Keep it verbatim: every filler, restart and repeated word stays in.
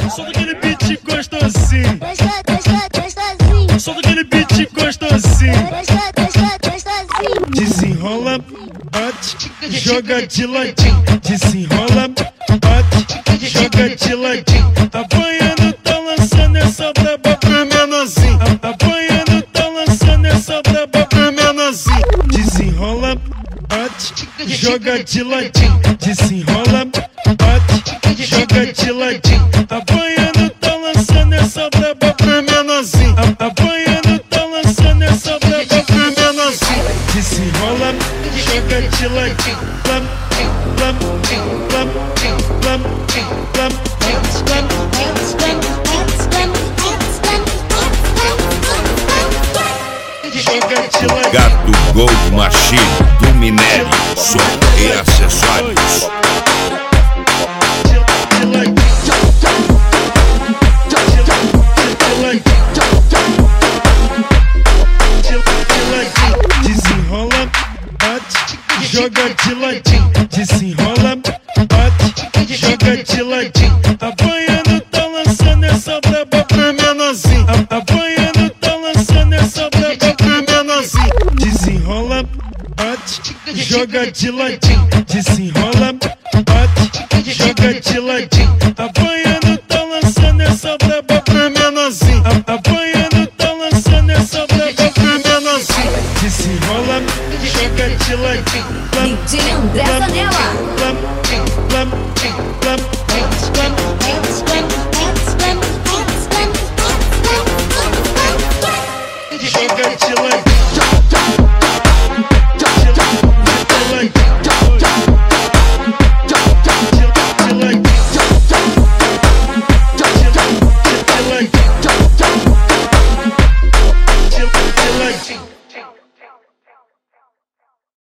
Solta aquele beat gostosinho. Gostosinho, gostosinho. Solta aquele beat gostosinho. Gostosinho, gostosinho. Desenrola, bate, joga de ladinho. Desenrola, bate, joga de ladinho. Apanhando, tá lançando essa braba pro menorzinho. Apanhando, tá lançando essa braba pro menorzinho. Desenrola, bate, joga de ladinho. Desenrola, bate, joga de ladinho. Apanhando, tá lançando essa braba pro menorzinho. Apanhando, tá lançando essa braba pro menorzinho. Desenrola, joga de ladinho. Lam, lam, lam, lam, lam, joga de ladinho. Gato Gold Machine do Minério, som e acessórios. Desenrola, bate, joga de ladinho. Desenrola, bate, joga de ladinho. Apanhando, tá lançando essa braba pro menorzinho. Apanhando, tá lançando essa braba pro menorzinho. Desenrola, bate, joga de ladinho. Desenrola, bate, joga de ladinho. Apanhando, tá lançando essa braba pro menorzinho. Apanhando, tá lançando essa braba pro menorzinho. Desenrola, joga de ladinho. D J André Zanella.